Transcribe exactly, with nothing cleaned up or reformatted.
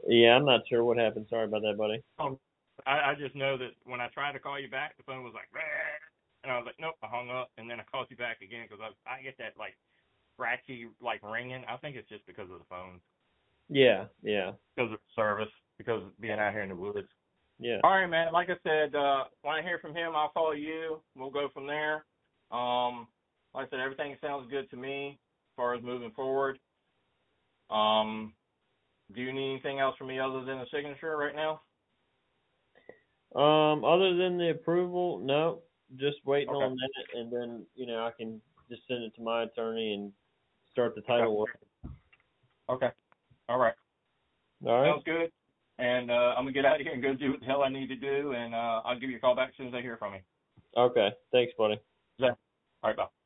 Yeah, I'm not sure what happened. Sorry about that, buddy. Um, I, I just know that when I tried to call you back, the phone was like, "Rah!" And I was like, nope, I hung up, and then I called you back again because I I get that like scratchy like ringing. I think it's just because of the phone, Yeah, yeah, because of service, because of being out here in the woods. yeah. All right, man. Like I said, uh, when I hear from him, I'll call you. We'll go from there. Um, like I said, everything sounds good to me as far as moving forward. Um, do you need anything else from me other than a signature right now? Um, other than the approval, no, just waiting Okay. on that, and then you know I can just send it to my attorney and start the Okay. title work. Okay. All right. All right. Sounds good. And uh, I'm gonna get out of here and go do what the hell I need to do, and uh, I'll give you a call back as soon as I hear from you. Okay. Thanks, buddy. Yeah. All right. Bye.